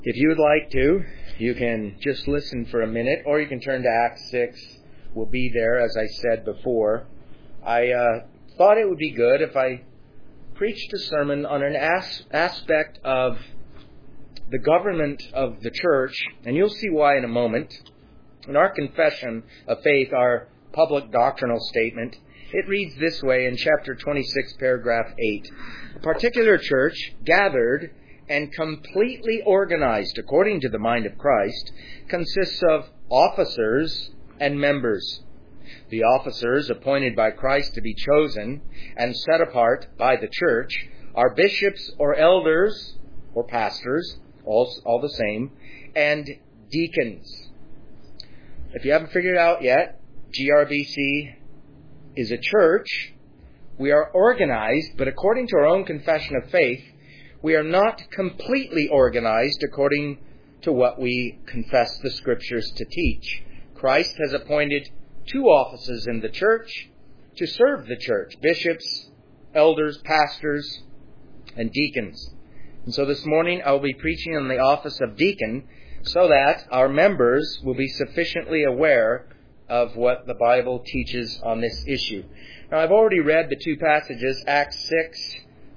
If you would like to, you can just listen for a minute, or you can turn to Acts 6. We'll be there, as I said before. I thought it would be good if I preached a sermon on an aspect of the government of the church, and you'll see why in a moment. In our confession of faith, our public doctrinal statement, it reads this way in chapter 26, paragraph 8. A particular church gathered and completely organized according to the mind of Christ consists of officers and members. The officers appointed by Christ to be chosen and set apart by the church are bishops or elders or pastors, all the same, and deacons. If you haven't figured it out yet, GRBC is a church. We are organized, but according to our own confession of faith, we are not completely organized according to what we confess the Scriptures to teach. Christ has appointed 2 offices in the church to serve the church: bishops, elders, pastors, and deacons. And so this morning I will be preaching on the office of deacon so that our members will be sufficiently aware of what the Bible teaches on this issue. Now, I've already read the 2 passages, Acts 6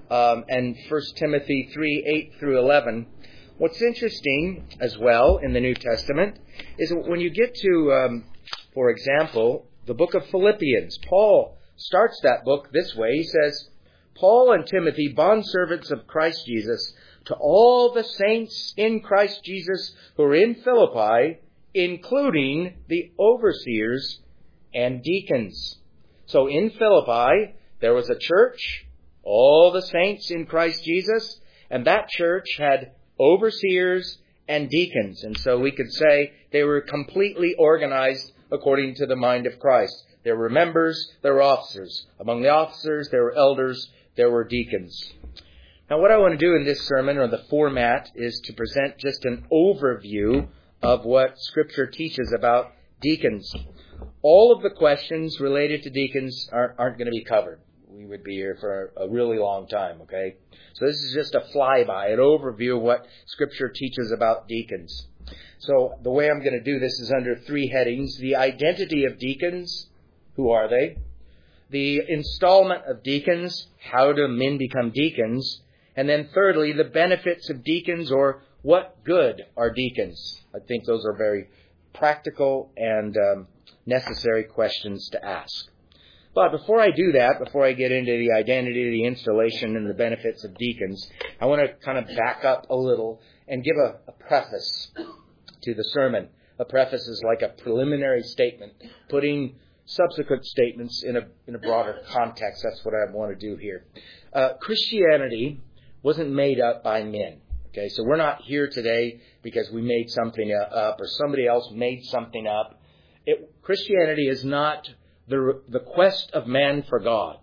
and 1 Timothy 3, 8 through 11. What's interesting as well in the New Testament is when you get to, for example, the book of Philippians. Paul starts that book this way. He says, Paul and Timothy, bondservants of Christ Jesus, to all the saints in Christ Jesus who are in Philippi, including the overseers and deacons. So in Philippi, there was a church, all the saints in Christ Jesus, and that church had overseers and deacons. And so we could say they were completely organized according to the mind of Christ. There were members, there were officers. Among the officers, there were elders, there were deacons. Now what I want to do in this sermon, or the format, is to present just an overview of what Scripture teaches about deacons. All of the questions related to deacons aren't going to be covered. We would be here for a really long time, okay? So this is just a flyby, an overview of what Scripture teaches about deacons. So the way I'm going to do this is under 3 headings: the identity of deacons, who are they? The installment of deacons, how do men become deacons? And then thirdly, the benefits of deacons, or what good are deacons? I think those are very practical and necessary questions to ask. But before I do that, before I get into the identity, the installation, and the benefits of deacons, I want to kind of back up a little and give a preface to the sermon. A preface is like a preliminary statement, putting subsequent statements in a broader context. That's what I want to do here. Christianity wasn't made up by men. Okay, so we're not here today because we made something up or somebody else made something up. Christianity is not the quest of man for God.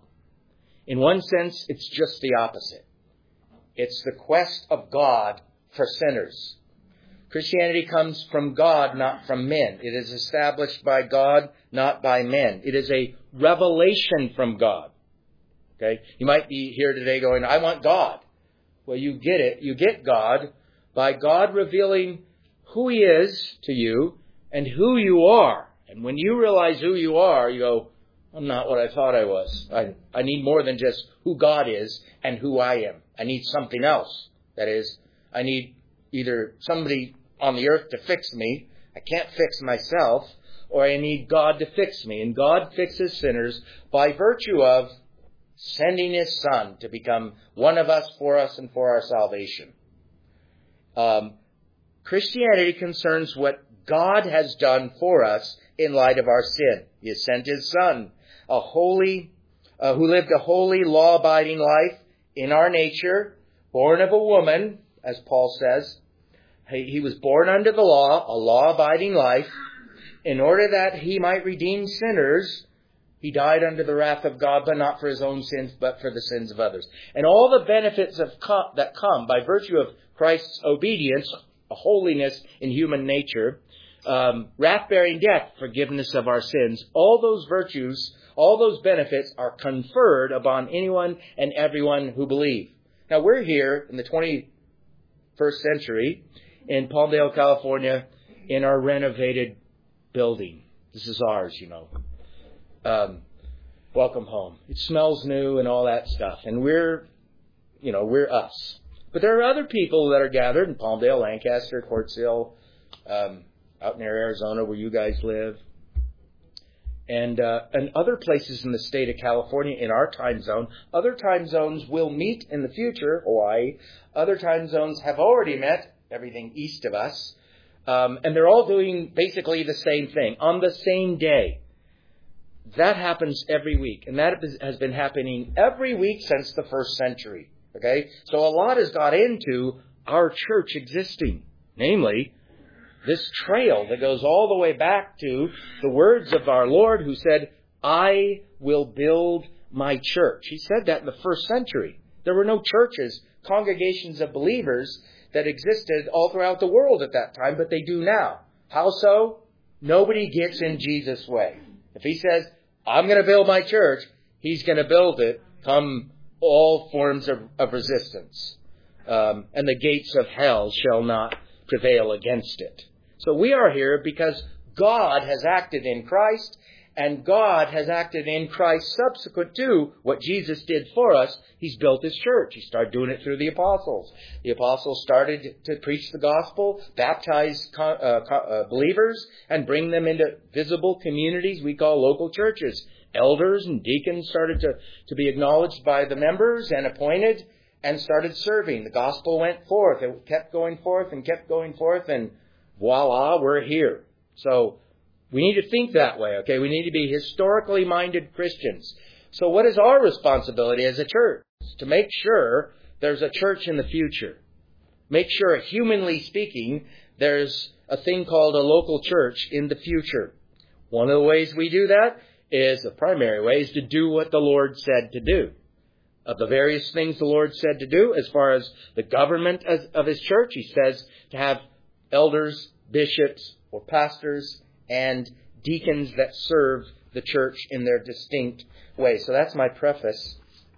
In one sense, it's just the opposite. It's the quest of God for sinners. Christianity comes from God, not from men. It is established by God, not by men. It is a revelation from God. Okay? You might be here today going, I want God. Well, you get it. You get God by God revealing who He is to you and who you are. And when you realize who you are, you go, I'm not what I thought I was. I need more than just who God is and who I am. I need something else. That is, I need either somebody on the earth to fix me. I can't fix myself. Or I need God to fix me. And God fixes sinners by virtue of sending His Son to become one of us, for us, and for our salvation. Christianity concerns what God has done for us in light of our sin. He has sent His Son, who lived a holy, law-abiding life in our nature, born of a woman, as Paul says. He was born under the law, a law-abiding life, in order that He might redeem sinners. He died under the wrath of God, but not for His own sins, but for the sins of others. And all the benefits that come by virtue of Christ's obedience, a holiness in human nature, wrath-bearing death, forgiveness of our sins, all those virtues, all those benefits are conferred upon anyone and everyone who believe. Now we're here in the 21st century, in Palmdale, California, in our renovated building. This is ours, Welcome home. It smells new and all that stuff. And we're us. But there are other people that are gathered in Palmdale, Lancaster, Quartz Hill, out near Arizona where you guys live. And other places in the state of California in our time zone. Other time zones will meet in the future, Hawaii. Other time zones have already met, everything east of us. And they're all doing basically the same thing on the same day. That happens every week. And that has been happening every week since the first century. Okay? So a lot has got into our church existing. Namely, this trail that goes all the way back to the words of our Lord who said, I will build my church. He said that in the first century. There were no churches, congregations of believers that existed all throughout the world at that time, but they do now. How so? Nobody gets in Jesus' way. If he says, I'm going to build my church, he's going to build it, come all forms of resistance. And the gates of hell shall not prevail against it. So we are here because God has acted in Christ, and God has acted in Christ subsequent to what Jesus did for us. He's built his church. He started doing it through the apostles. The apostles started to preach the gospel, baptize believers, and bring them into visible communities we call local churches. Elders and deacons started to be acknowledged by the members and appointed and started serving. The gospel went forth. It kept going forth, and voila, we're here. So we need to think that way, okay? We need to be historically minded Christians. So what is our responsibility as a church? To make sure there's a church in the future. Make sure, humanly speaking, there's a thing called a local church in the future. One of the ways we do that is, the primary way, is to do what the Lord said to do. Of the various things the Lord said to do, as far as the government of his church, he says to have elders, bishops, or pastors, and deacons that serve the church in their distinct way. So that's my preface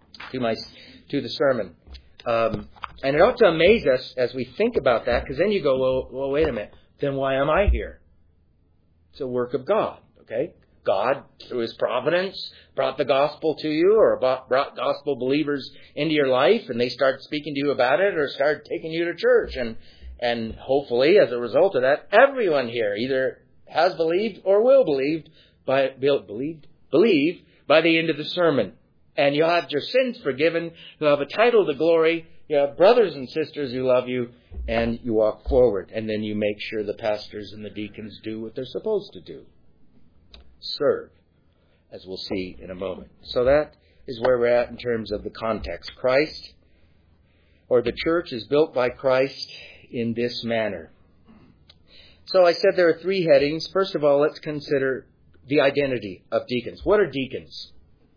to the sermon. And it ought to amaze us as we think about that, because then you go, well, wait a minute, then why am I here? It's a work of God, okay? God, through his providence, brought the gospel to you, or brought gospel believers into your life, and they start speaking to you about it, or start taking you to church. And hopefully, as a result of that, everyone here either has believed or will believe by the end of the sermon. And you'll have your sins forgiven. You'll have a title to glory. You have brothers and sisters who love you. And you walk forward. And then you make sure the pastors and the deacons do what they're supposed to do. Serve, as we'll see in a moment. So that is where we're at in terms of the context. Christ, or the church, is built by Christ in this manner. So I said there are three headings. First of all, let's consider the identity of deacons. What are deacons?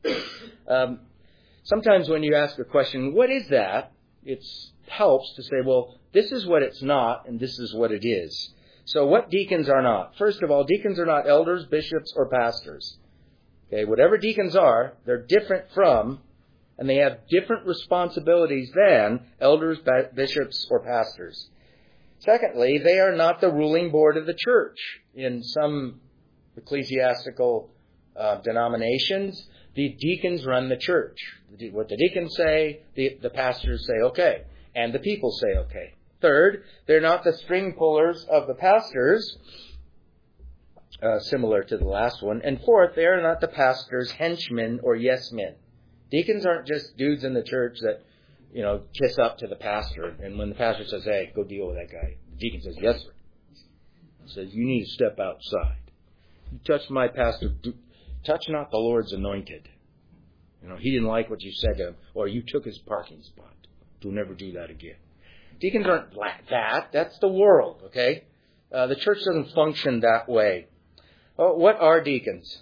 Sometimes when you ask a question, what is that? It helps to say, well, this is what it's not, and this is what it is. So what deacons are not? First of all, deacons are not elders, bishops, or pastors. Okay, whatever deacons are, they're different from, and they have different responsibilities than elders, bishops, or pastors. Secondly, they are not the ruling board of the church. In some ecclesiastical denominations, the deacons run the church. What the deacons say, the pastors say okay, and the people say okay. Third, they're not the string pullers of the pastors, similar to the last one. And fourth, they are not the pastor's henchmen or yes men. Deacons aren't just dudes in the church that, kiss up to the pastor. And when the pastor says, hey, go deal with that guy, the deacon says, yes, sir. He says, you need to step outside. You touch my pastor, touch not the Lord's anointed. He didn't like what you said to him, or you took his parking spot. Do never do that again. Deacons aren't like that. That's the world, okay? The church doesn't function that way. What are deacons?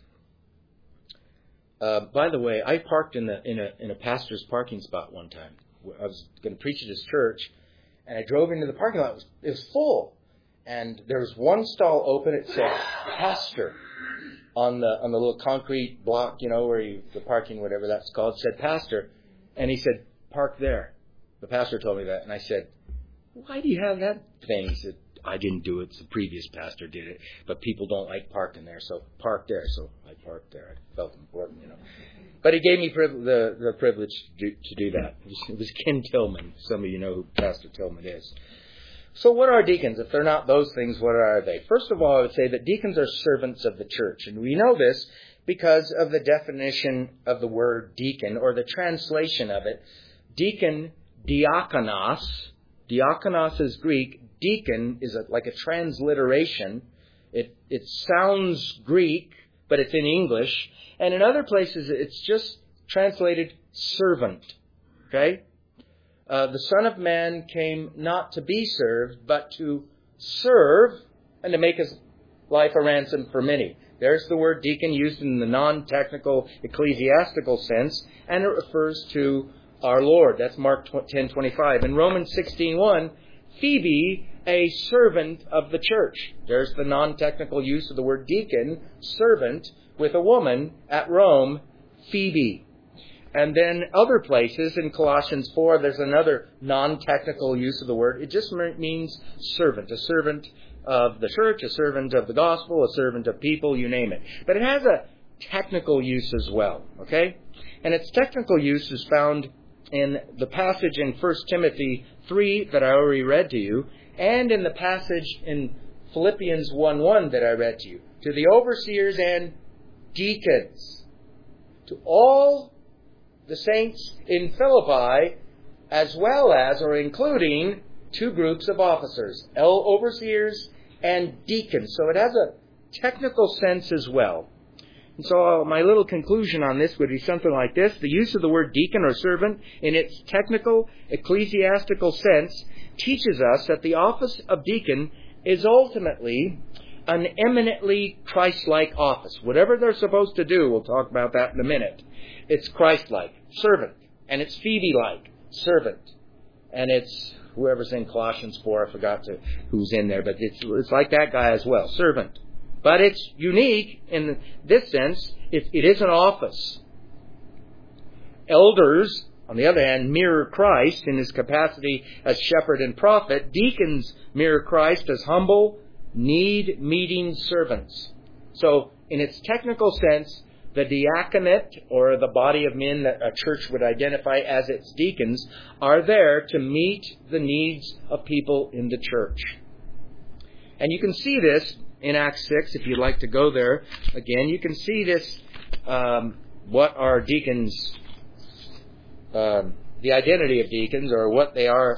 By the way, I parked in a pastor's parking spot one time. I was going to preach at his church, and I drove into the parking lot. It was full, and there was one stall open. It said pastor on the little concrete block, where the parking, whatever that's called. It said pastor, and he said park there. The pastor told me that, and I said, why do you have that thing? He said, I didn't do it. The previous pastor did it. But people don't like parking there, so park there. So I parked there. I felt important, But he gave me the privilege to do that. It was Ken Tillman. Some of you know who Pastor Tillman is. So what are deacons? If they're not those things, what are they? First of all, I would say that deacons are servants of the church. And we know this because of the definition of the word deacon, or the translation of it. Deacon, diakonos. Diakonos is Greek. Deacon is like a transliteration. It sounds Greek, but it's in English. And in other places, it's just translated servant. Okay? The Son of Man came not to be served, but to serve and to make his life a ransom for many. There's the word deacon used in the non-technical ecclesiastical sense, and it refers to our Lord. That's Mark 10:25. In Romans 16:1, Phoebe, a servant of the church. There's the non-technical use of the word deacon, servant, with a woman at Rome, Phoebe. And then other places, in Colossians 4, there's another non-technical use of the word. It just means servant, a servant of the church, a servant of the gospel, a servant of people, you name it. But it has a technical use as well, okay? And its technical use is found in the passage in 1 Timothy 3 that I already read to you, and in the passage in Philippians 1:1 that I read to you. To the overseers and deacons, to all the saints in Philippi, as well as, or including, two groups of officers, overseers and deacons. So it has a technical sense as well. And so my little conclusion on this would be something like this. The use of the word deacon or servant in its technical ecclesiastical sense teaches us that the office of deacon is ultimately an eminently Christ-like office. Whatever they're supposed to do, we'll talk about that in a minute. It's Christ-like, servant. And it's Phoebe-like, servant. And it's whoever's in Colossians 4, I forgot who's in there, but it's like that guy as well, servant. But it's unique in this sense. It is an office. Elders, on the other hand, mirror Christ in his capacity as shepherd and prophet. Deacons mirror Christ as humble, need-meeting servants. So, in its technical sense, the diaconate, or the body of men that a church would identify as its deacons, are there to meet the needs of people in the church. And you can see this in Acts 6, if you'd like to go there again. You can see this, what are deacons, the identity of deacons, or what they are,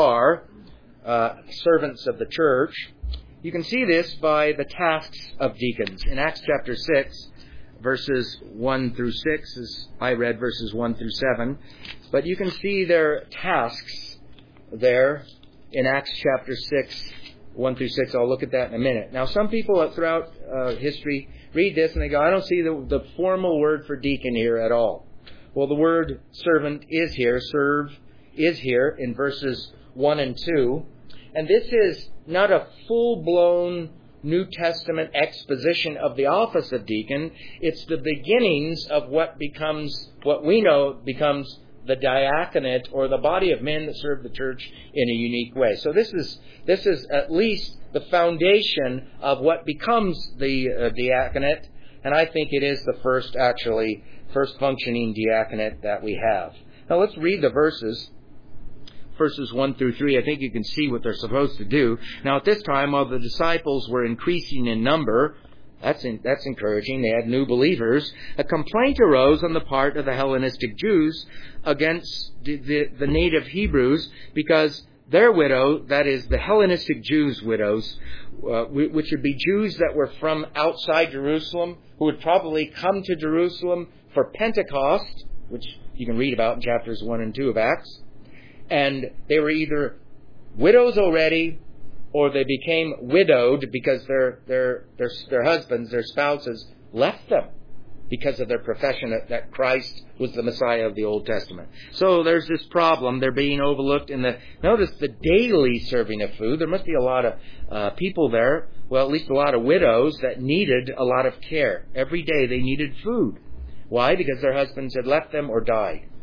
servants of the church. You can see this by the tasks of deacons. In Acts chapter 6, verses 1 through 6, as I read verses 1 through 7. But you can see their tasks there in Acts chapter 6, 1 through 6. I'll look at that in a minute. Now, some people throughout history read this and they go, I don't see the formal word for deacon here at all. Well, the word servant is here. Serve is here in verses 1 and 2. And this is not a full-blown New Testament exposition of the office of deacon. It's the beginnings of what we know becomes the diaconate, or the body of men that serve the church in a unique way. So this is at least the foundation of what becomes the diaconate, and I think it is the first functioning diaconate that we have. Now let's read the verses 1 through 3, I think you can see what they're supposed to do. Now, at this time, while the disciples were increasing in number, that's encouraging, they had new believers, a complaint arose on the part of the Hellenistic Jews against the native Hebrews, because their widow, that is, the Hellenistic Jews' widows, which would be Jews that were from outside Jerusalem, who would probably come to Jerusalem for Pentecost, which you can read about in chapters 1 and 2 of Acts. And they were either widows already, or they became widowed because their husbands, their spouses, left them because of their profession that Christ was the Messiah of the Old Testament. So there's this problem. They're being overlooked in notice the daily serving of food. There must be a lot of people there, well, at least a lot of widows that needed a lot of care. Every day they needed food. Why? Because their husbands had left them or died.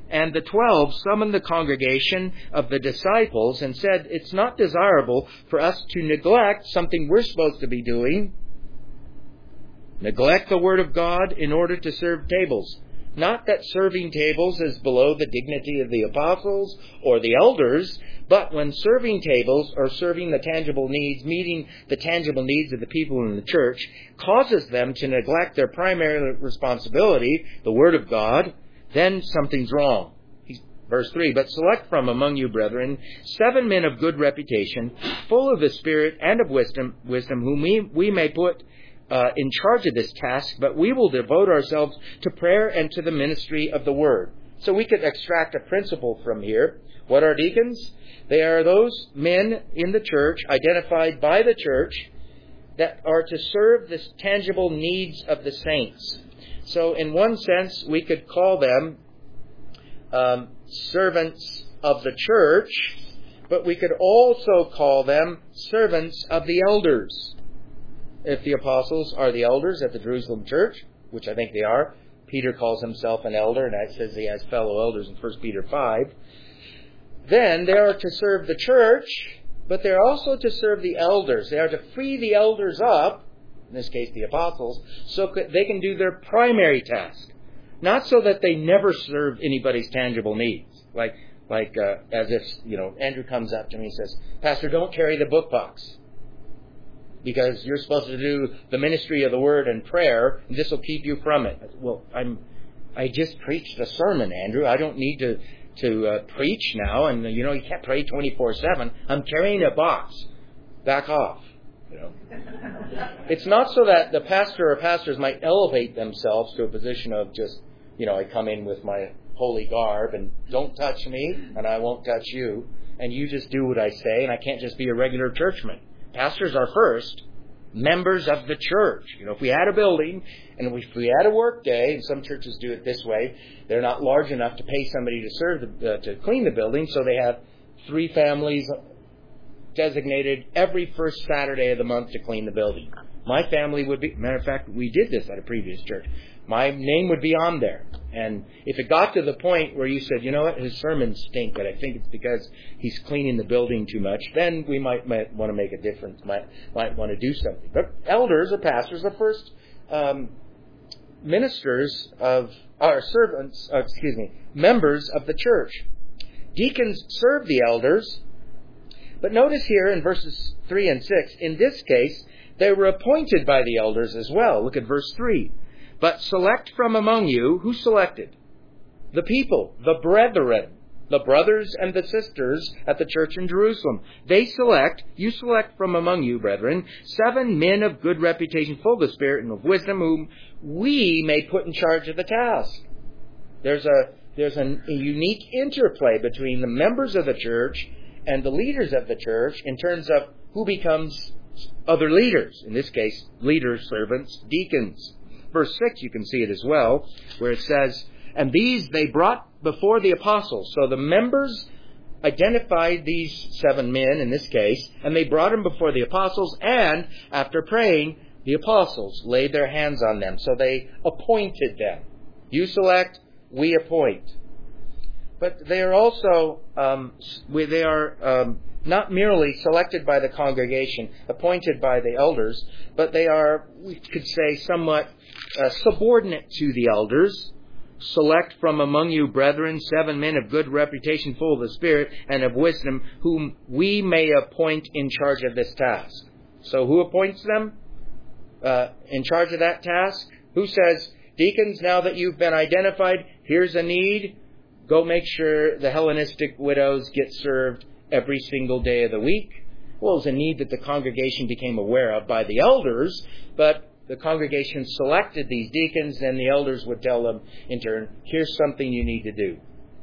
And the 12 summoned the congregation of the disciples and said, it's not desirable for us to neglect something we're supposed to be doing. Neglect the Word of God in order to serve tables. Not that serving tables is below the dignity of the apostles or the elders, but when serving tables or serving the tangible needs, meeting the tangible needs of the people in the church, causes them to neglect their primary responsibility, the Word of God, then something's wrong. Verse 3, but select from among you, brethren, 7 men of good reputation, full of the Spirit and of wisdom whom we may put in charge of this task, but we will devote ourselves to prayer and to the ministry of the Word. So we could extract a principle from here. What are deacons? They are those men in the church, identified by the church, that are to serve the tangible needs of the saints. So in one sense, we could call them servants of the church, but we could also call them servants of the elders. If the apostles are the elders at the Jerusalem church, which I think they are, Peter calls himself an elder, and that says he has fellow elders in 1 Peter 5, then they are to serve the church, but they're also to serve the elders. They are to free the elders up, in this case the apostles, so they can do their primary task. Not so that they never serve anybody's tangible needs. Like as if, Andrew comes up to me and says, Pastor, don't carry the book box, because you're supposed to do the ministry of the Word and prayer, and this will keep you from it. Well, I just preached a sermon, Andrew. I don't need to preach now, and you can't pray 24/7. I'm carrying a box. Back off. It's not so that the pastor or pastors might elevate themselves to a position of just, I come in with my holy garb and don't touch me and I won't touch you, and you just do what I say, and I can't just be a regular churchman. Pastors are first members of the church. If we had a building and if we had a work day, and some churches do it this way, they're not large enough to pay somebody to clean the building, so they have 3 families designated every first Saturday of the month to clean the building. My family would be, matter of fact, we did this at a previous church. My name would be on there. And if it got to the point where you said, his sermons stink, but I think it's because he's cleaning the building too much, then we might want to make a difference, might want to do something. But elders or pastors are first members of the church. Deacons serve the elders. But notice here in verses 3 and 6, in this case, they were appointed by the elders as well. Look at verse 3. But select from among you, who selected? The people, the brethren, the brothers and the sisters at the church in Jerusalem. You select from among you, brethren, 7 men of good reputation, full of the Spirit and of wisdom, whom we may put in charge of the task. There's a unique interplay between the members of the church and the leaders of the church in terms of who becomes other leaders. In this case, leaders, servants, deacons. Verse 6, you can see it as well, where it says, and these they brought before the apostles. So the members identified these 7 men in this case, and they brought them before the apostles, and after praying, the apostles laid their hands on them. So they appointed them. You select, we appoint. But they are also, not merely selected by the congregation, appointed by the elders, but they are, we could say, somewhat subordinate to the elders. Select from among you, brethren, 7 men of good reputation, full of the Spirit and of wisdom, whom we may appoint in charge of this task. So who appoints them in charge of that task? Who says, deacons, now that you've been identified, here's a need. Go make sure the Hellenistic widows get served every single day of the week. Well, it was a need that the congregation became aware of by the elders, but the congregation selected these deacons, and the elders would tell them in turn, here's something you need to do.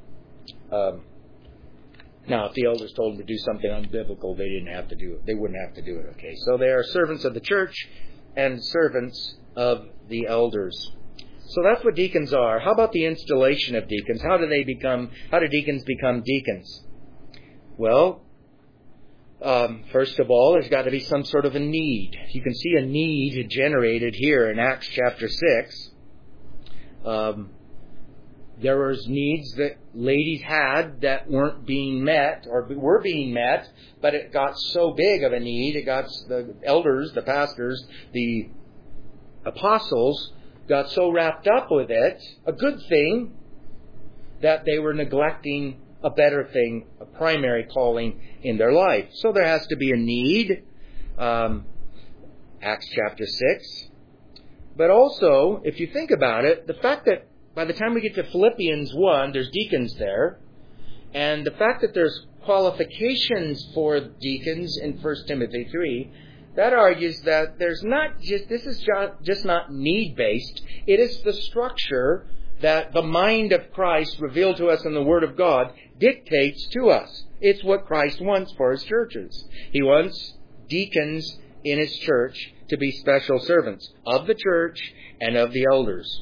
Now, if the elders told them to do something unbiblical, they didn't have to do it. They wouldn't have to do it, okay? So they are servants of the church and servants of the elders. So that's what deacons are. How about the installation of deacons? How do deacons become deacons? Well, first of all, there's got to be some sort of a need. You can see a need generated here in Acts chapter 6. There was needs that ladies had that weren't being met, or were being met, but it got so big of a need, it got the elders, the pastors, the apostles got so wrapped up with it, a good thing, that they were neglecting a better thing, a primary calling in their life. So there has to be a need, Acts chapter 6. But also, if you think about it, the fact that by the time we get to Philippians 1, there's deacons there, and the fact that there's qualifications for deacons in 1 Timothy 3, that argues that this is just not need-based. It is the structure that the mind of Christ revealed to us in the Word of God dictates to us. It's what Christ wants for His churches. He wants deacons in His church to be special servants of the church and of the elders.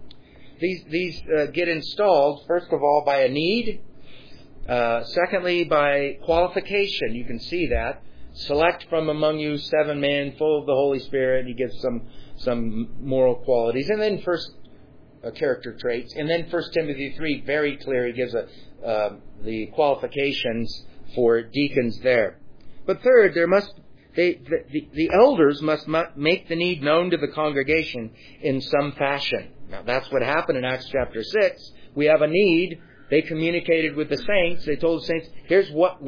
These get installed, first of all, by a need. Secondly, by qualification. You can see that. Select from among you 7 men full of the Holy Spirit. He gives some moral qualities. And then character traits. And then 1 Timothy 3, very clear. He gives the qualifications for deacons there. But third, the elders must make the need known to the congregation in some fashion. Now, that's what happened in Acts chapter 6. We have a need. They communicated with the saints. They told the saints, here's what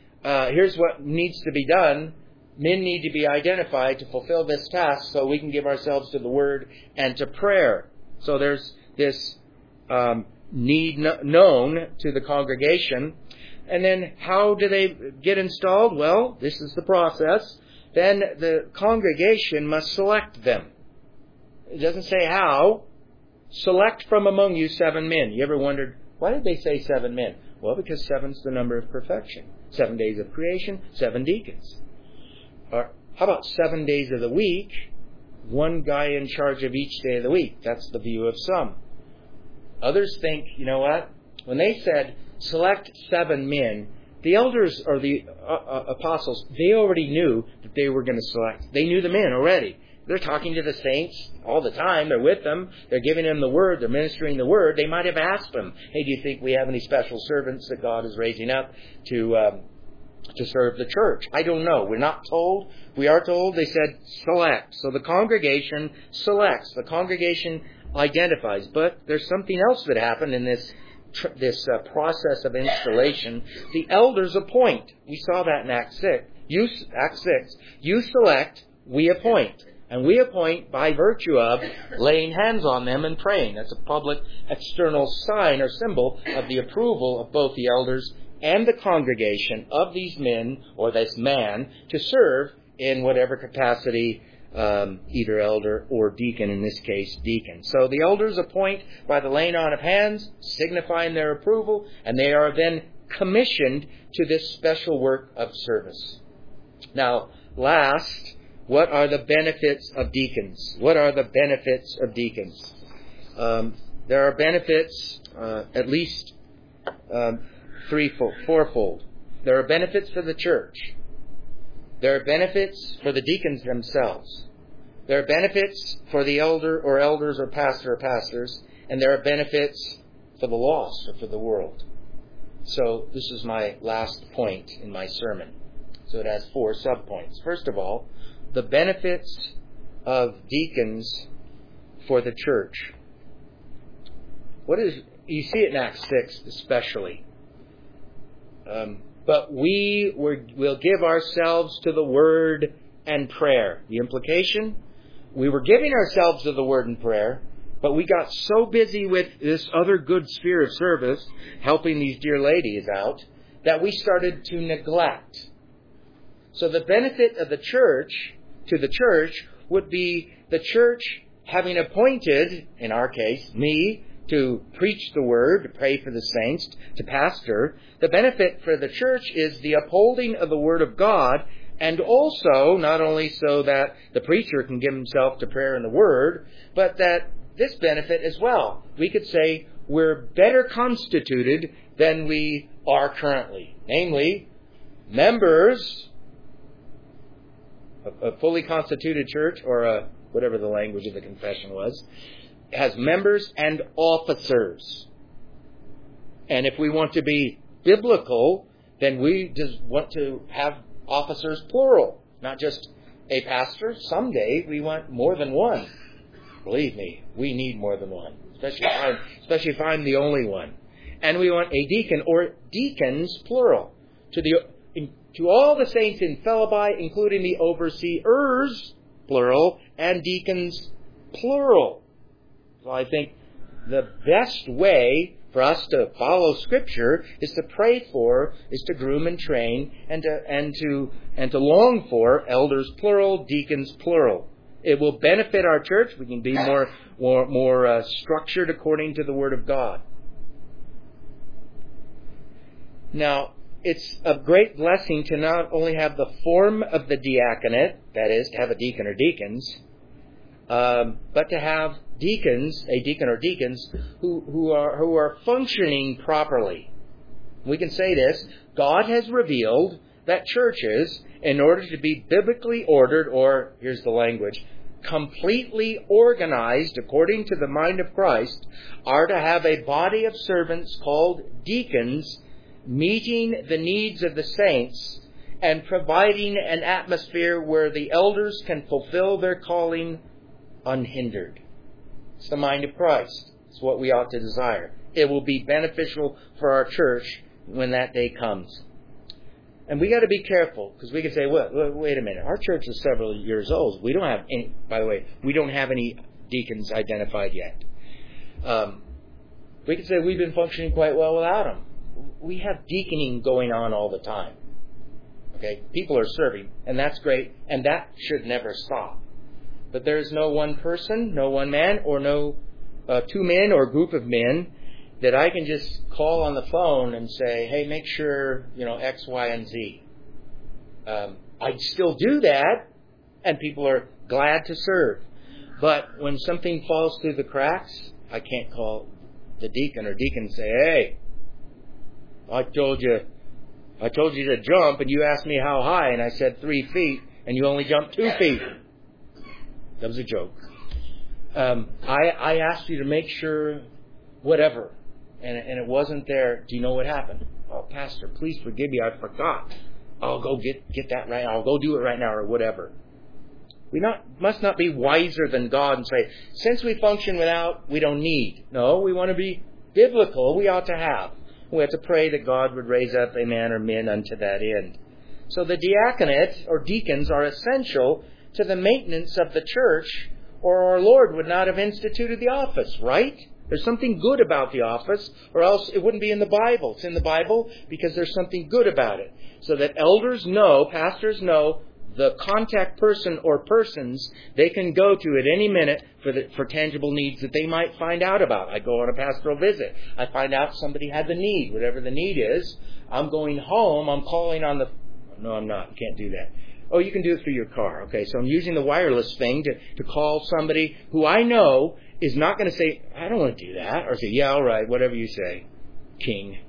needs to be done. Men need to be identified to fulfill this task so we can give ourselves to the Word and to prayer. So there's this need known to the congregation. And then how do they get installed? Well, this is the process. Then the congregation must select them. It doesn't say how. Select from among you 7 men. You ever wondered, why did they say 7 men? Well, because 7's the number of perfection. 7 days of creation, 7 deacons. Or how about 7 days of the week? 1 guy in charge of each day of the week. That's the view of some. Others think, you know what? When they said select 7 men, the elders or the apostles, they already knew that they were going to select. They knew the men already. They're talking to the saints all the time. They're with them. They're giving them the Word. They're ministering the Word. They might have asked them, hey, do you think we have any special servants that God is raising up to serve the church? I don't know. We're not told. We are told they said select. So the congregation selects. The congregation identifies. But there's something else that happened in this process of installation. The elders appoint. We saw that in Acts 6. You select, we appoint. And we appoint by virtue of laying hands on them and praying. That's a public external sign or symbol of the approval of both the elders and the congregation of these men, or this man, to serve in whatever capacity, either elder or deacon, in this case, deacon. So the elders appoint by the laying on of hands, signifying their approval, and they are then commissioned to this special work of service. Now, last, what are the benefits of deacons? What are the benefits of deacons? There are benefits, at least fourfold. There are benefits for the church. There are benefits for the deacons themselves. There are benefits for the elder or elders or pastor or pastors. And there are benefits for the lost or for the world. So this is my last point in my sermon. So it has 4 subpoints. First of all, the benefits of deacons for the church. You see it in Acts 6 especially. But we will give ourselves to the Word and prayer. The implication? We were giving ourselves to the Word and prayer, but we got so busy with this other good sphere of service, helping these dear ladies out, that we started to neglect. So the benefit of the church, to the church, would be the church having appointed, in our case, me, to preach the Word, to pray for the saints, to pastor. The benefit for the church is the upholding of the Word of God, and also, not only so that the preacher can give himself to prayer and the Word, but that this benefit as well. We could say we're better constituted than we are currently. Namely, members, a fully constituted church, or whatever the language of the confession was, has members and officers. And if we want to be biblical, then we just want to have officers plural, not just a pastor. Someday we want more than one. Believe me, we need more than one, especially if I'm the only one. And we want a deacon or deacons plural to all the saints in Philippi, including the overseers plural and deacons plural. So I think the best way for us to follow Scripture is to pray for, is to groom and train, and to long for elders plural, deacons plural. It will benefit our church. We can be more structured according to the Word of God. Now, it's a great blessing to not only have the form of the diaconate, that is, to have a deacon or deacons, but to have deacons, a deacon or deacons, who are functioning properly. We can say this: God has revealed that churches, in order to be biblically ordered, or here's the language, completely organized according to the mind of Christ, are to have a body of servants called deacons, meeting the needs of the saints and providing an atmosphere where the elders can fulfill their calling unhindered. It's the mind of Christ. It's what we ought to desire. It will be beneficial for our church when that day comes. And we got to be careful, because we can say, well, wait a minute, our church is several years old. We don't have any, by the way, we don't have any deacons identified yet. We can say we've been functioning quite well without them. We have deaconing going on all the time. Okay, people are serving, and that's great, and that should never stop. But there is no one person, no one man, or no two men or group of men that I can just call on the phone and say, hey, make sure, X, Y, and Z. I'd still do that, and people are glad to serve. But when something falls through the cracks, I can't call the deacon or deacon and say, hey, I told you to jump, and you asked me how high, and I said 3 feet, and you only jumped 2 feet. That was a joke. I asked you to make sure whatever, and it wasn't there. Do you know what happened? Oh, Pastor, please forgive me, I forgot. I'll go get that right now. I'll go do it right now, or whatever. We must not be wiser than God and say, since we function without, we don't need. No, we want to be biblical. We ought to have. We have to pray that God would raise up a man or men unto that end. So the diaconate or deacons are essential to the maintenance of the church, or our Lord would not have instituted the office, right? There's something good about the office, or else it wouldn't be in the Bible. It's in the Bible because there's something good about it. So that elders know, pastors know, the contact person or persons they can go to at any minute for tangible needs that they might find out about. I go on a pastoral visit. I find out somebody had the need, whatever the need is. I'm going home. I'm calling on the... No, I'm not. You can't do that. Oh, you can do it through your car. Okay, so I'm using the wireless thing to call somebody who I know is not going to say, I don't want to do that. Or say, yeah, all right, whatever you say, King.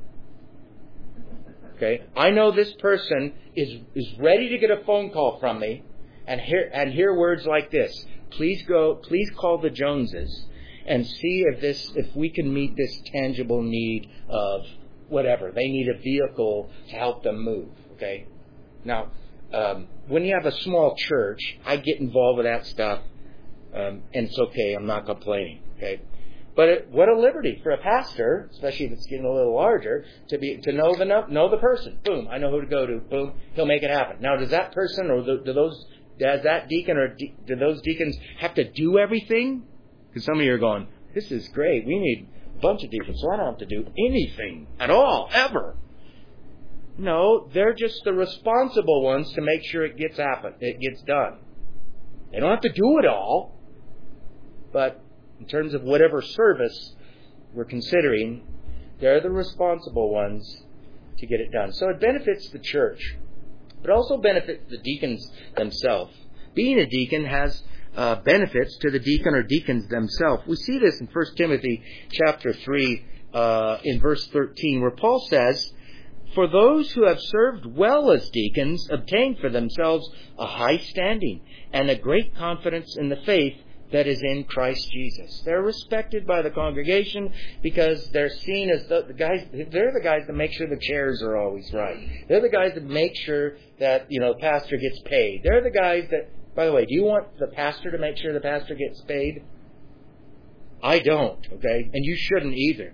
Okay, I know this person is ready to get a phone call from me and hear words like this. Please call the Joneses and see if we can meet this tangible need of whatever. They need a vehicle to help them move. Okay, now when you have a small church, I get involved with that stuff, and it's okay. I'm not complaining. Okay. But what a liberty for a pastor, especially if it's getting a little larger, to know the person. Boom, I know who to go to. Boom, he'll make it happen. Now, does that person or does that deacon or do those deacons have to do everything? Because some of you are going, this is great. We need a bunch of deacons, so I don't have to do anything at all, ever. No, they're just the responsible ones to make sure it gets done. They don't have to do it all, but in terms of whatever service we're considering, they're the responsible ones to get it done. So it benefits the church, but also benefits the deacons themselves. Being a deacon has benefits to the deacon or deacons themselves. We see this in 1 Timothy chapter 3 in verse 13, where Paul says, for those who have served well as deacons obtain for themselves a high standing and a great confidence in the faith that is in Christ Jesus. They're respected by the congregation because they're seen as the guys. They're the guys that make sure the chairs are always right. They're the guys that make sure that the pastor gets paid. They're the guys that. By the way, do you want the pastor to make sure the pastor gets paid? I don't. Okay, and you shouldn't either.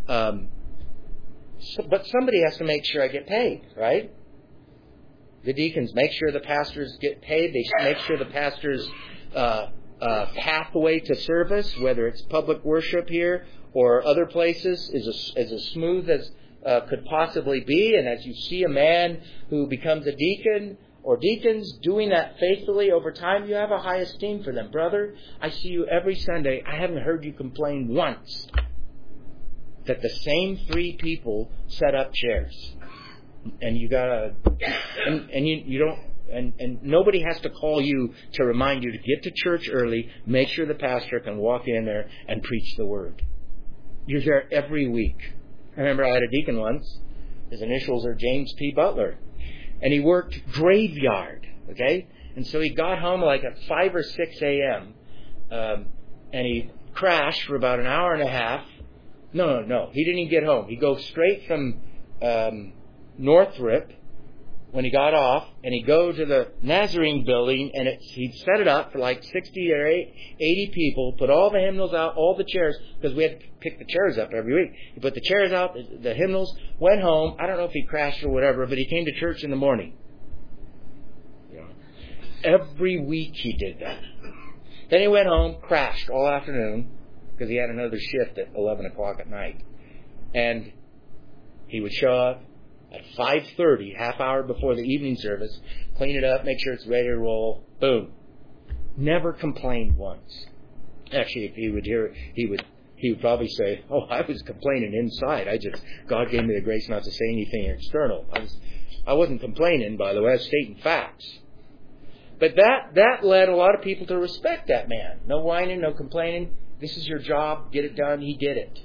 But somebody has to make sure I get paid, right? The deacons make sure the pastors get paid. They make sure the pastors' pathway to service, whether it's public worship here or other places, is as smooth as could possibly be. And as you see a man who becomes a deacon or deacons doing that faithfully over time, you have a high esteem for them. Brother, I see you every Sunday. I haven't heard you complain once that the same 3 people set up chairs. And you gotta, and you don't, and nobody has to call you to remind you to get to church early, make sure the pastor can walk in there and preach the word. You're there every week. I remember I had a deacon once. His initials are James P. Butler. And he worked graveyard, okay? And so he got home like at 5 or 6 a.m. And he crashed for about an hour and a half. No. He didn't even get home. He'd go straight from Northrop when he got off, and he'd go to the Nazarene building, and he'd set it up for like 60 or 80 people, put all the hymnals out, all the chairs, because we had to pick the chairs up every week. He put the chairs out, the hymnals, went home. I don't know if he crashed or whatever, but he came to church in the morning. Every week he did that. Then he went home, crashed all afternoon, because he had another shift at 11 o'clock at night. And he would show up at 5:30, half hour before the evening service, clean it up, make sure it's ready to roll, boom. Never complained once. Actually, if he would hear it, he would probably say, "Oh, I was complaining inside. God gave me the grace not to say anything external. I wasn't complaining, by the way, I was stating facts." But that led a lot of people to respect that man. No whining, no complaining. This is your job. Get it done. He did it.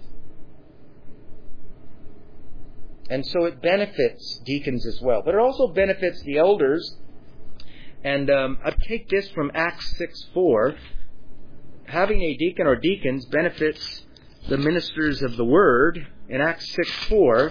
And so it benefits deacons as well. But it also benefits the elders. And I take this from Acts 6:4. Having a deacon or deacons benefits the ministers of the word. In Acts 6:4,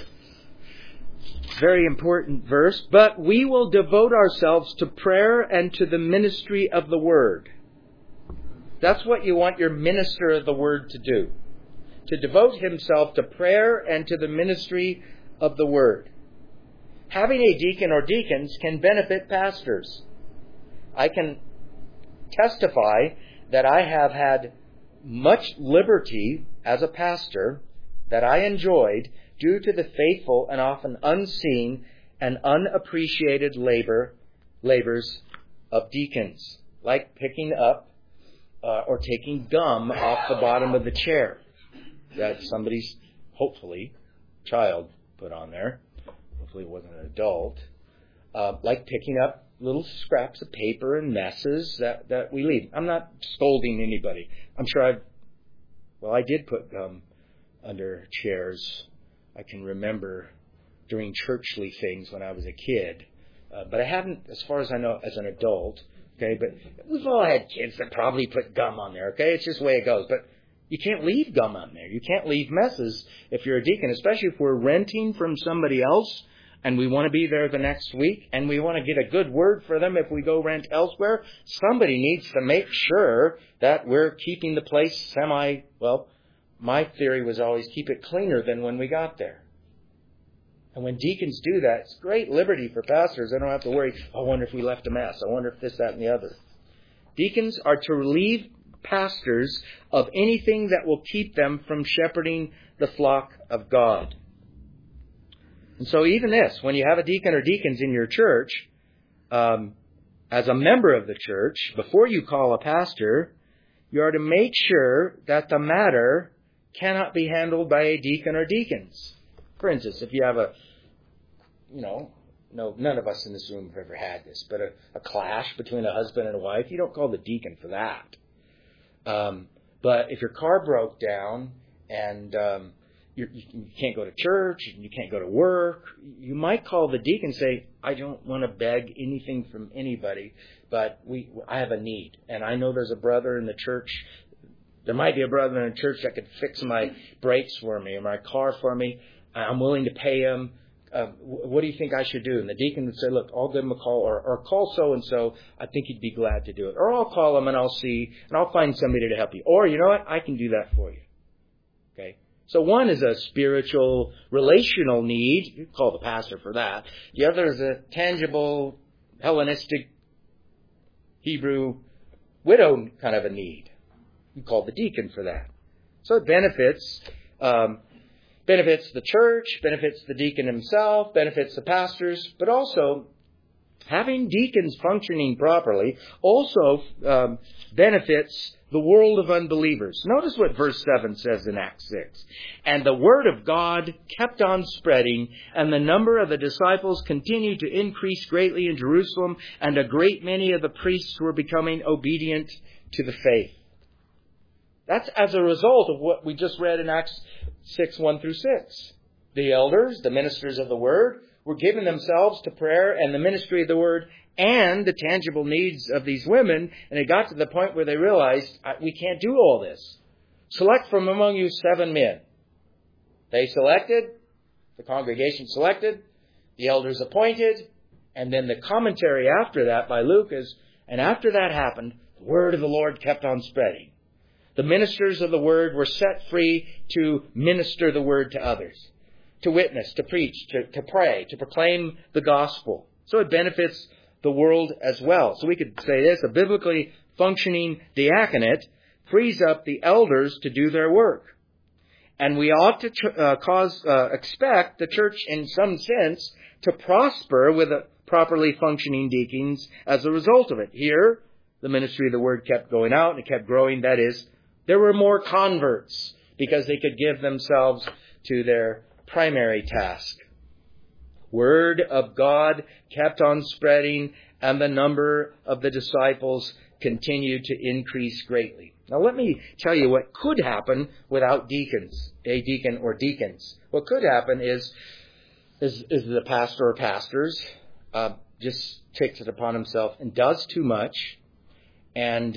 very important verse. But we will devote ourselves to prayer and to the ministry of the word. That's what you want your minister of the word to do. To devote himself to prayer and to the ministry of the word. Having a deacon or deacons can benefit pastors. I can testify that I have had much liberty as a pastor that I enjoyed due to the faithful and often unseen and unappreciated labors of deacons, like picking up or taking gum off the bottom of the chair that somebody's, hopefully, child put on there. Hopefully it wasn't an adult. Like picking up little scraps of paper and messes that we leave. I'm not scolding anybody. I'm sure I did put gum under chairs. I can remember during churchly things when I was a kid. But I haven't, as far as I know, as an adult. Okay, but we've all had kids that probably put gum on there. Okay, it's just the way it goes. But you can't leave gum on there. You can't leave messes if you're a deacon, especially if we're renting from somebody else and we want to be there the next week and we want to get a good word for them if we go rent elsewhere. Somebody needs to make sure that we're keeping the place my theory was always keep it cleaner than when we got there. And when deacons do that, it's great liberty for pastors. They don't have to worry, I wonder if we left a mess. I wonder if this, that, and the other. Deacons are to relieve pastors of anything that will keep them from shepherding the flock of God. And so even this, when you have a deacon or deacons in your church, as a member of the church, before you call a pastor, you are to make sure that the matter cannot be handled by a deacon or deacons. For instance, if you have none of us in this room have ever had this, but a clash between a husband and a wife, you don't call the deacon for that. But if your car broke down and you can't go to church, and you can't go to work, you might call the deacon and say, I don't want to beg anything from anybody, but I have a need. And I know there's a brother in the church. There might be a brother in the church that could fix my brakes for me or my car for me. I'm willing to pay him. What do you think I should do? And the deacon would say, look, I'll give him a call, or call so-and-so. I think he'd be glad to do it. Or I'll call him and I'll see, and I'll find somebody to help you. Or, you know what? I can do that for you. Okay? So one is a spiritual, relational need. You call the pastor for that. The other is a tangible, Hellenistic, Hebrew, widow kind of a need. You call the deacon for that. So it benefits the church, benefits the deacon himself, benefits the pastors, but also having deacons functioning properly also benefits the world of unbelievers. Notice what verse 7 says in Acts 6. And the word of God kept on spreading, and the number of the disciples continued to increase greatly in Jerusalem, and a great many of the priests were becoming obedient to the faith. That's as a result of what we just read in Acts 6, 1 through 6. The elders, the ministers of the word, were giving themselves to prayer and the ministry of the word and the tangible needs of these women. And it got to the point where they realized, we can't do all this. Select from among you 7 men. They selected, the congregation selected, the elders appointed, and then the commentary after that by Luke is, and after that happened, the word of the Lord kept on spreading. The ministers of the word were set free to minister the word to others, to witness, to preach, to pray, to proclaim the gospel. So it benefits the world as well. So we could say this, a biblically functioning diaconate frees up the elders to do their work. And we ought to expect the church in some sense to prosper with properly functioning deacons as a result of it. Here, the ministry of the word kept going out and it kept growing. That is, there were more converts because they could give themselves to their primary task. Word of God kept on spreading, and the number of the disciples continued to increase greatly. Now let me tell you what could happen without deacons, a deacon or deacons. What could happen is the pastor or pastors just takes it upon himself and does too much and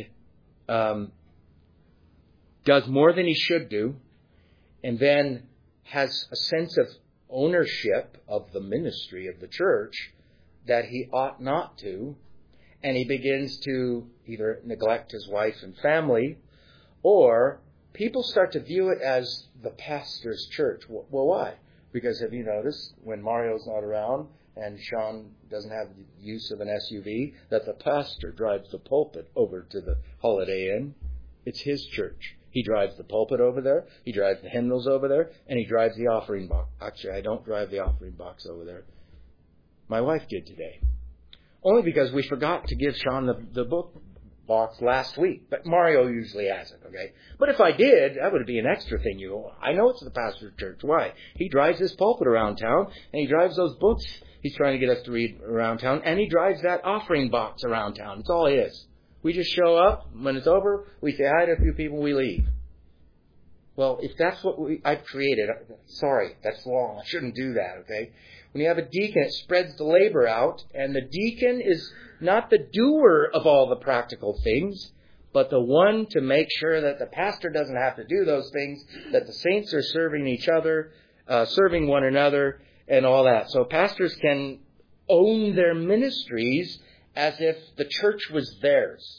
does more than he should do, and then has a sense of ownership of the ministry of the church that he ought not to, and he begins to either neglect his wife and family, or people start to view it as the pastor's church. Well, why? Because have you noticed when Mario's not around and Sean doesn't have the use of an SUV, that the pastor drives the pulpit over to the Holiday Inn? It's his church. He drives the pulpit over there, he drives the hymnals over there, and he drives the offering box. Actually, I don't drive the offering box over there. My wife did today. Only because we forgot to give Sean the book box last week. But Mario usually has it, okay? But if I did, that would be an extra thing. I know it's the pastor's church. Why? He drives his pulpit around town, and he drives those books he's trying to get us to read around town, and he drives that offering box around town. It's all his. We just show up. When it's over, we say hi to a few people, we leave. Well, if that's what I've created, sorry, that's wrong. I shouldn't do that, okay? When you have a deacon, it spreads the labor out, and the deacon is not the doer of all the practical things, but the one to make sure that the pastor doesn't have to do those things, that the saints are serving each other, serving one another, and all that. So pastors can own their ministries as if the church was theirs.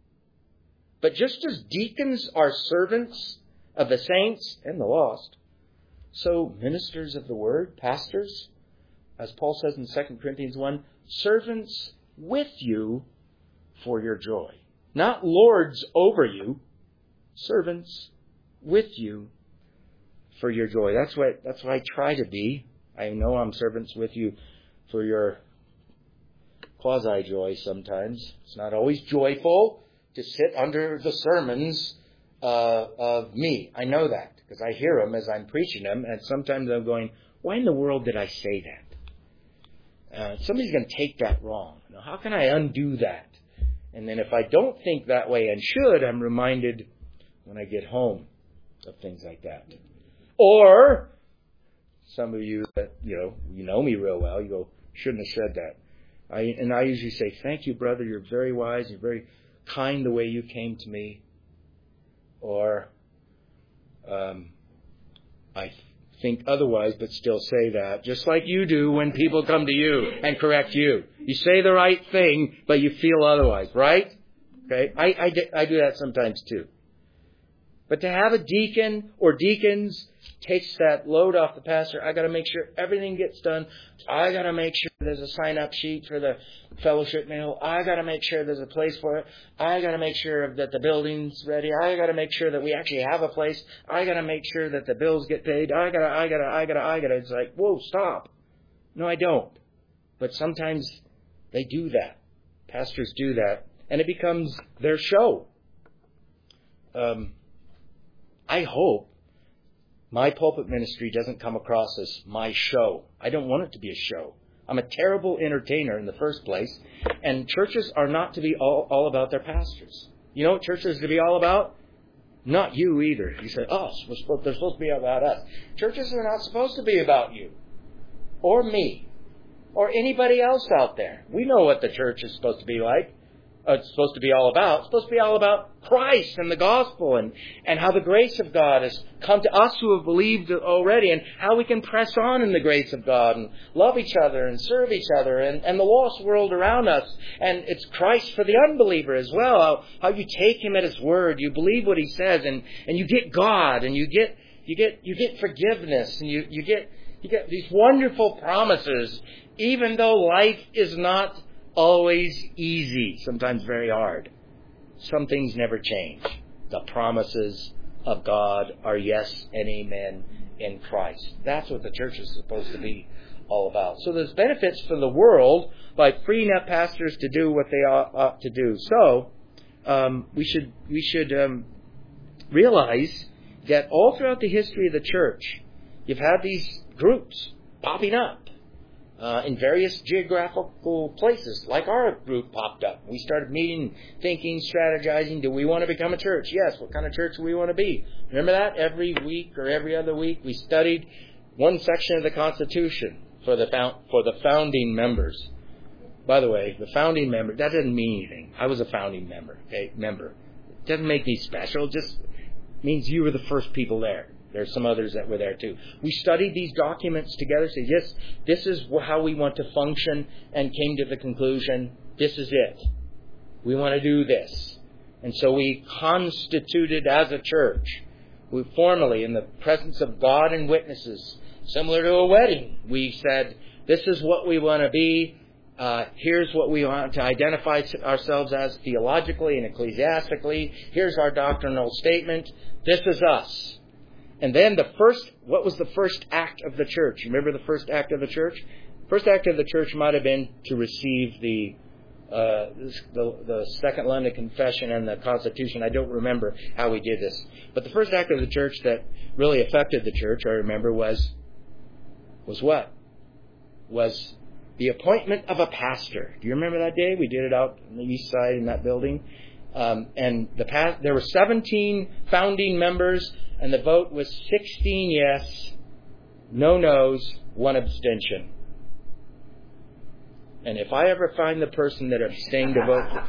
But just as deacons are servants of the saints and the lost, so ministers of the word, pastors, as Paul says in 2 Corinthians 1, servants with you for your joy. Not lords over you, servants with you for your joy. That's what I try to be. I know I'm servants with you for your quasi-joy sometimes. It's not always joyful to sit under the sermons of me. I know that because I hear them as I'm preaching them, and sometimes I'm going, why in the world did I say that? Somebody's going to take that wrong. How can I undo that? And then if I don't think that way and should, I'm reminded when I get home of things like that. Or some of you that, you know me real well, you go, shouldn't have said that. I usually say, thank you, brother. You're very wise. You're very kind the way you came to me. Or I think otherwise, but still say that, just like you do when people come to you and correct you. You say the right thing, but you feel otherwise, right? Okay, I do that sometimes too. But to have a deacon or deacons takes that load off the pastor. I got to make sure everything gets done. I got to make sure there's a sign-up sheet for the fellowship meal. I got to make sure there's a place for it. I got to make sure that the building's ready. I got to make sure that we actually have a place. I got to make sure that the bills get paid. I gotta. It's like, whoa, stop. No, I don't. But sometimes they do that. Pastors do that. And it becomes their show. I hope my pulpit ministry doesn't come across as my show. I don't want it to be a show. I'm a terrible entertainer in the first place. And churches are not to be all about their pastors. You know what churches are to be all about? Not you either. You say, they're supposed to be about us. Churches are not supposed to be about you. Or me. Or anybody else out there. We know what the church is supposed to be like. It's supposed to be all about. It's supposed to be all about Christ and the gospel and how the grace of God has come to us who have believed already, and how we can press on in the grace of God and love each other and serve each other and the lost world around us. And it's Christ for the unbeliever as well. How you take Him at His word, you believe what He says, and you get God, and you get forgiveness, and you get these wonderful promises, even though life is not always easy, sometimes very hard. Some things never change. The promises of God are yes and amen in Christ. That's what the church is supposed to be all about. So there's benefits for the world by freeing up pastors to do what they ought to do. So we should realize that all throughout the history of the church, you've had these groups popping up. In various geographical places, like our group popped up. We started meeting, thinking, strategizing. Do we want to become a church? Yes. What kind of church do we want to be? Remember that? Every week or every other week, we studied one section of the Constitution for the founding members. By the way, the founding member, that doesn't mean anything. I was a founding member. Okay, member. It doesn't make me special. It just means you were the first people there. There's some others that were there too. We studied these documents together, said, yes, this is how we want to function, and came to the conclusion, this is it. We want to do this. And so we constituted as a church. We formally, in the presence of God and witnesses, similar to a wedding, we said, this is what we want to be. Here's what we want to identify ourselves as theologically and ecclesiastically. Here's our doctrinal statement. This is us. And then what was the first act of the church? You remember the first act of the church? First act of the church might have been to receive the Second London Confession and the Constitution. I don't remember how we did this. But the first act of the church that really affected the church, I remember, was what? Was the appointment of a pastor. Do you remember that day? We did it out on the east side in that building. And there were 17 founding members, and the vote was 16 yes, no no's, 1 abstention. And if I ever find the person that abstained to vote,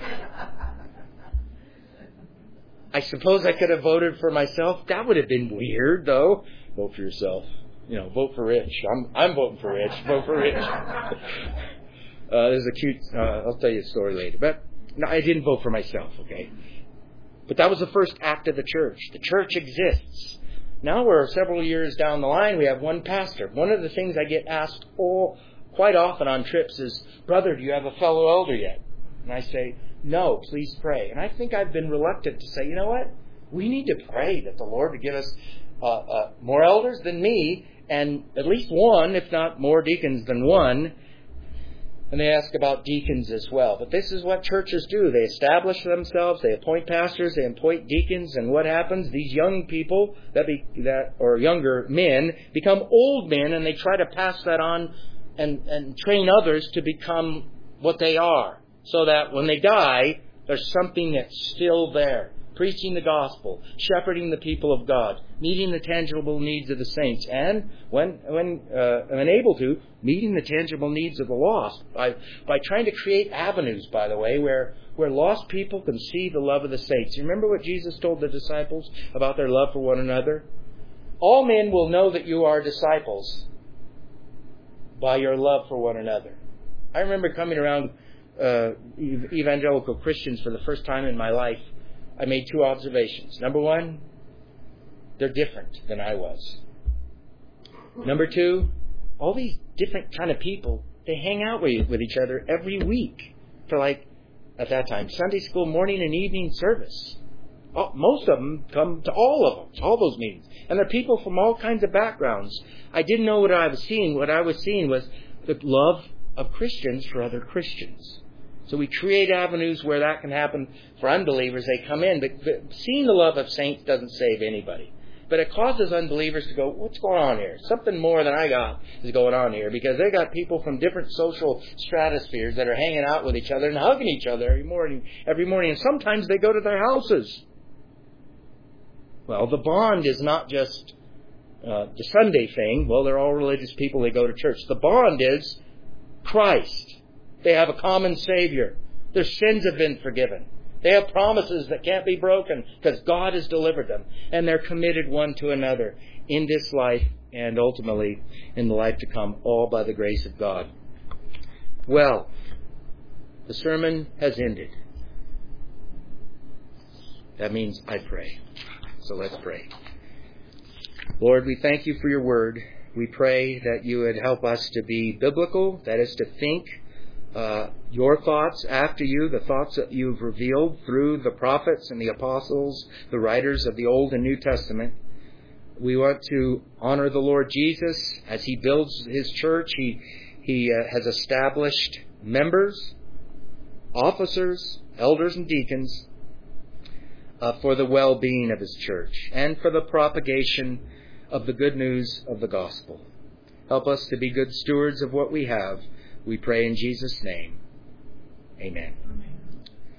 I suppose I could have voted for myself. That would have been weird, though. Vote for yourself. Vote for Rich. I'm voting for Rich. Vote for Rich. There's a cute. I'll tell you a story later. But no, I didn't vote for myself. Okay. But that was the first act of the church. The church exists. Now we're several years down the line. We have one pastor. One of the things I get asked quite often on trips is, brother, do you have a fellow elder yet? And I say, no, please pray. And I think I've been reluctant to say, you know what? We need to pray that the Lord would give us more elders than me, and at least one, if not more deacons than one. And they ask about deacons as well. But this is what churches do. They establish themselves. They appoint pastors. They appoint deacons. And what happens? These young people or younger men become old men, and they try to pass that on and train others to become what they are, so that when they die, there's something that's still there. preaching the gospel, shepherding the people of God, meeting the tangible needs of the saints, and when able to, meeting the tangible needs of the lost by trying to create avenues, by the way, where lost people can see the love of the saints. You remember what Jesus told the disciples about their love for one another? All men will know that you are disciples by your love for one another. I remember coming around evangelical Christians for the first time in my life. I made two observations. Number one, they're different than I was. Number two, all these different kind of people, they hang out with each other every week for at that time, Sunday school morning and evening service. Most of them come to all those meetings. And they're people from all kinds of backgrounds. I didn't know what I was seeing. What I was seeing was the love of Christians for other Christians. So we create avenues where that can happen for unbelievers. They come in, but seeing the love of saints doesn't save anybody. But it causes unbelievers to go, what's going on here? Something more than I got is going on here. Because they got people from different social stratospheres that are hanging out with each other and hugging each other every morning. And sometimes they go to their houses. Well, the bond is not just the Sunday thing. Well, they're all religious people. They go to church. The bond is Christ. They have a common Savior. Their sins have been forgiven. They have promises that can't be broken because God has delivered them. And they're committed one to another in this life and ultimately in the life to come, all by the grace of God. Well, the sermon has ended. That means I pray. So let's pray. Lord, we thank you for your word. We pray that you would help us to be biblical, that is to think your thoughts after you, the thoughts that you've revealed through the prophets and the apostles, the writers of the Old and New Testament. We want to honor the Lord Jesus as he builds his church. He has established members, officers, elders, and deacons for the well-being of his church and for the propagation of the good news of the gospel. Help us to be good stewards of what we have. We pray in Jesus' name. Amen.